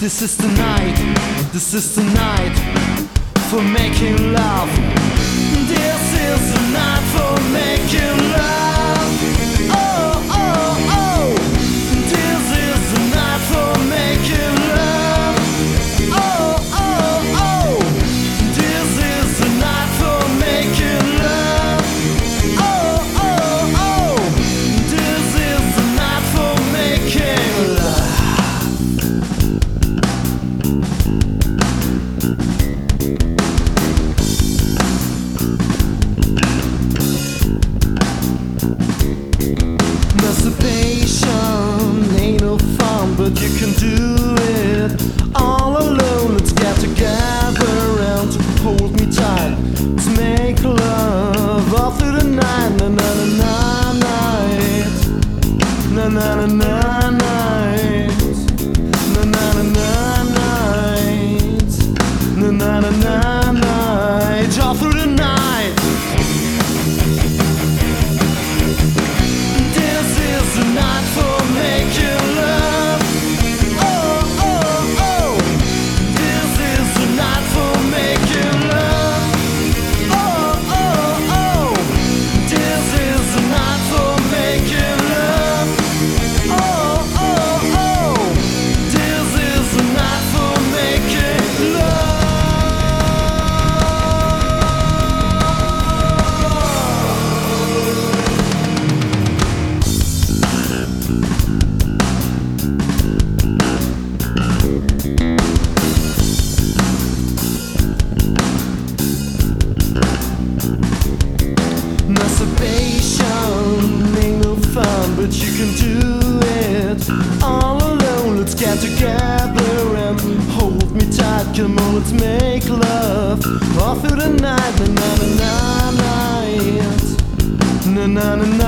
This is the night, this is the night for making love. This is the night for making love. Oh, oh, oh. This is the night for making love. Oh, oh, oh. This is the night for making love. Oh, oh, oh. This is the night for making love. Masturbation ain't no fun, but you can do it all alone. Let's get together and hold me tight. Let's make love all through the night. Na na na na night. Na na na na night. Na na na na night. Na na na na night. All through the night. The night for making love. Oh, oh, oh. This is the night for making love. Oh, oh, oh. This is the night for making love. Oh, oh, oh. This is the night for making love. Masturbation ain't no fun, but you can do it all alone. Let's get together and hold me tight. Come on, let's make love all through the night. Na na na na night. Na na na na.